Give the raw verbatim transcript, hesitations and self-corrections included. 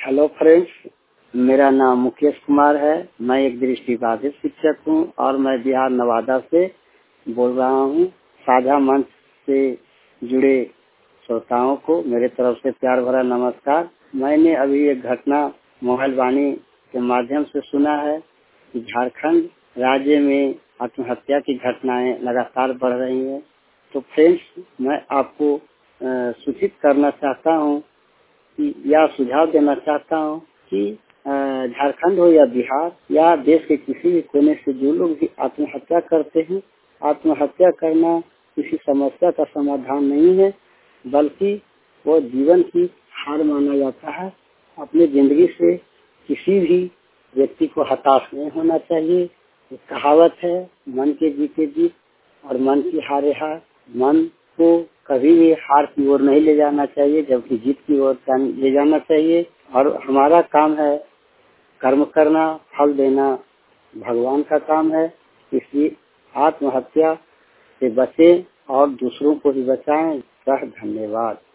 Hello friends, मेरा नाम मुकेश कुमार है। मैं एक दृष्टिबाधित शिक्षक हूँ और मैं बिहार नवादा से बोल रहा हूँ। साझा मंच से जुड़े श्रोताओं को मेरे तरफ से प्यार भरा नमस्कार। मैंने अभी एक घटना मोबाइल वाणी के माध्यम से सुना है कि झारखंड राज्य में आत्महत्या की घटनाएं लगातार बढ़ रही हैं। तो फ्रेंड्स, मैं आपको सूचित करना चाहता हूँ कि या सुझाव देना चाहता हूँ कि झारखंड हो या बिहार या देश के किसी भी कोने से जो लोग भी आत्महत्या करते हैं, आत्महत्या करना किसी समस्या का समाधान नहीं है, बल्कि वो जीवन की हार माना जाता है। अपनी जिंदगी से किसी भी व्यक्ति को हताश नहीं होना चाहिए। एक कहावत है, मन के जीते जीत और मन की हारे हार। मन को कभी भी हार की ओर नहीं ले जाना चाहिए, जबकि जीत की ओर ले जाना चाहिए। और हमारा काम है कर्म करना, फल देना भगवान का काम है। इसलिए आत्महत्या से बचें और दूसरों को भी बचाएं। धन्यवाद।